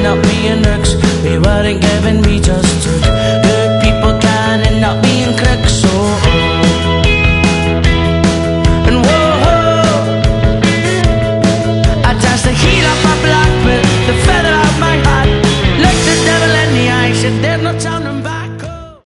up me and Rex. We weren't giving, we just took.